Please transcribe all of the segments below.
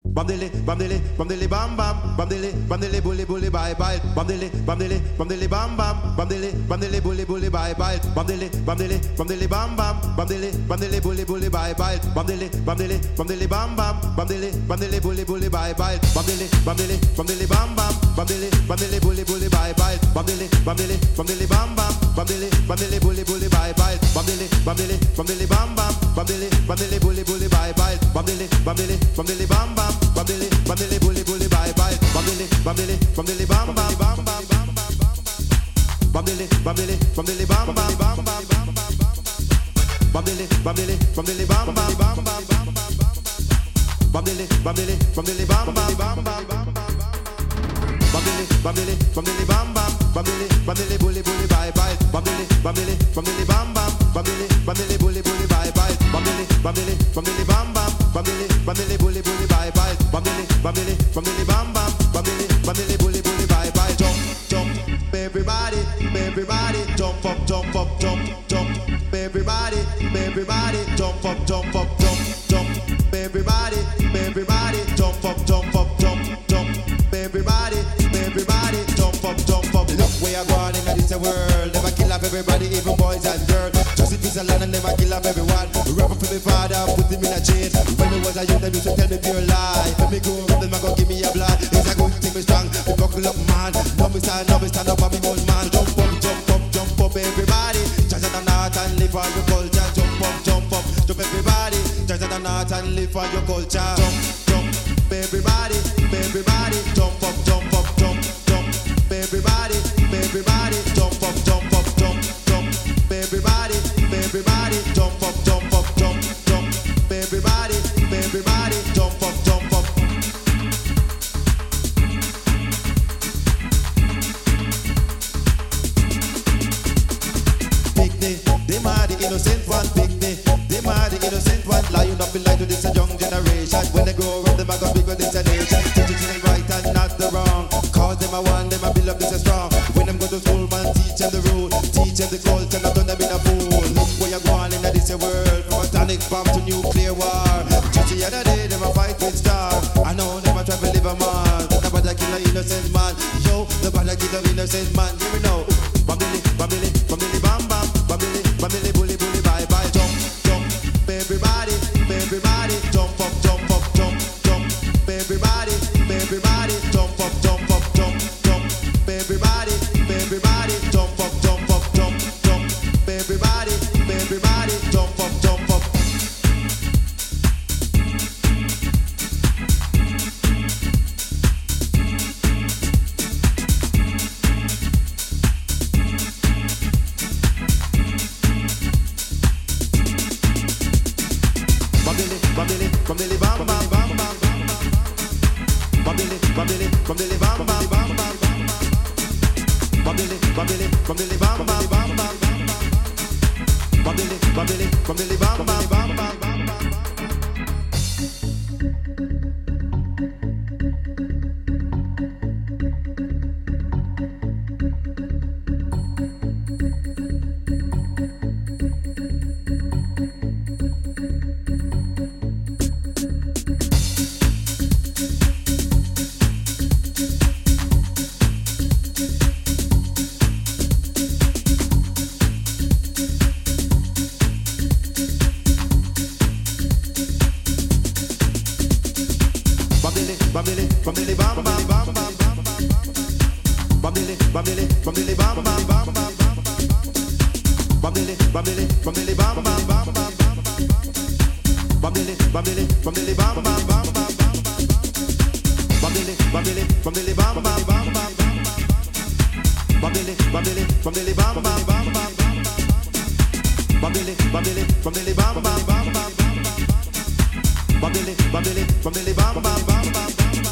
Bamdele, bamdele, bamdele, bam bam, bamdele, bamdele, bully, bully, bye bye, bamdele, bamdele, bamdele, bam bam, bamdele, bamdele, bully, bully, bye bye, bamdele, bamdele, bamdele, bam bam, bamdele, bamdele, bully, bully, bye bye, bamdele, bamdele, bamdele, bam bam, bamdele, bamdele, bully, bully, bye bye, bamdele, bamdele, bamdele, bam bam, bamdele, bamdele, bully, bully, bye bye, bamdele, bamdele, bamdele, bam bam, bamdele, bamdele, bully, bully, bye bye, bamdele, bamdele, bamdele, bam bam, bamdele, bamdele, bully, bully, bye bye, bamdele, bamdele, bamdele, bam bam. Bamdele, bamdele, bully, bully, bye bye. Bamdele, bamdele, bamdele, bam bam, bam bam, bam bam. Bamdele, bamdele, bamdele, bam bam, bam bam, bam bam. Bamdele, bamdele, bamdele, bam bam, bam bam, bam bam. Bamdele, bamdele, bamdele, bam bam, bam bam, bam bam. Bamdele, bamdele, bamdele, bam bam. Bamdele, bamdele, bully, bully, bye bye. Bamdele, bamdele, bamdele, bam bam. Bamdele, bamdele, bully, bully, bye bye. Bamdele, bamdele, bamdele, bam bam. Bamdele, bamdele, bully, bully, bye bye. Bamdele, bamdele, bamdele, bam bam. Bamdele, bamdele, bully, bully, bye bye. Jump, jump, everybody, everybody, jump up, jump up, jump, jump, everybody, everybody, jump up, jump up, jump, jump, everybody, everybody, jump up, jump up, jump, jump, everybody, everybody, jump up, jump up. Look where you're going in this world. Never kill off everybody, even boys and girls. Just it is a land and never kill off everyone. Rubber for me father, put him in a chain. When I was a youth, they used to tell me pure lie. Let me go, then I go give me a blood. It's a good thing, me strong, me buckle up, man. Now me stand up and me old man. Jump up, jump up, jump up, everybody. Just at the north and live on your culture. Jump up, jump up, jump everybody. Just at the north and live on your culture. Jump, jump, everybody, everybody. Jump up, jump up, jump, jump, everybody, everybody. Jump up, jump up, jump, jump, everybody, everybody. Jump up, jump up, jump, jump, everybody, everybody. Jump up, jump up. Picnic, them are the innocent one. Picnic, them are the innocent one. Lying up in line to this a young generation. When they grow up, them a go big with this a nation. Teaching them right and not the wrong. Cause them a one, them a build up this a strong. When them go to school, man, teach them the rule. Teach them the culture, not turn them in a fool. Look where you're going in this a world. From atomic bomb to nuclear war. Just the other day, them a fight with star. I know them a try to live a man. The bad kill a innocent man. Yo, the bad kill a innocent man. Give me now. Bamdele, bamdele, bamdele, bam bam. Bamdele, bamdele, bully, bully, bye bye. Jump, jump, everybody, everybody. Jump up, jump up, jump, jump, everybody, everybody. Jump up, jump up, jump, jump, everybody, everybody. Jump up, jump up, jump, jump, everybody, everybody. Jump up, jump up. Bamdele, bamdele, bamdele, bam bam, bam bam, bam bam. Bamdele, bamdele, bamdele, bam bam, bam bam, bam bam. Bamdele, bamdele, bamdele, bam bam, bam bam, bam bam. Bamdele, bamdele, bamdele, bam bam, bam bam, bam bam. Bamdele, bamdele, bam bam, bam bam, bam bam. Bamdele, bamdele, bamdele, bam bam, bam bam, bam bam. Bamdele, bamdele, bamdele, bam bam, bam bam, bam bam. Bamdele, bamdele, bamdele, bam bam, bam bam, bam bam. Bamdele, bamdele, bamdele, bam bam, bam bam, bam bam. Bamdele, bamdele, bamdele, bam bam, bam bam, bam bam. Bamdele, bamdele, bamdele, bam bam, bam bam, bam bam. Bamdele, bamdele, bamdele, bam bam, bam bam, bam bam.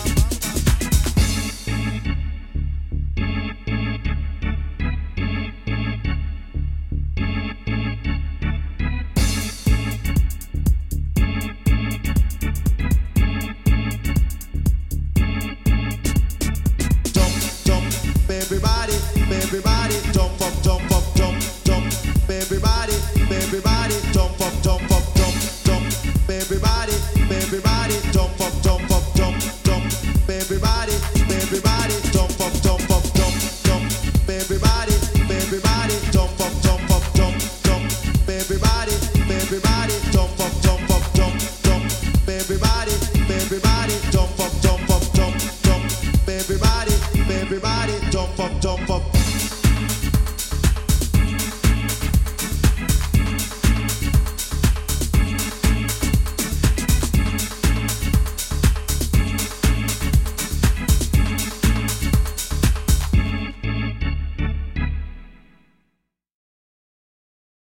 Everybody, everybody, jump up, jump up, jump, jump. Everybody, everybody, jump up, jump up, jump, jump. Everybody, everybody, jump up, jump up, jump. Everybody jump up, jump up.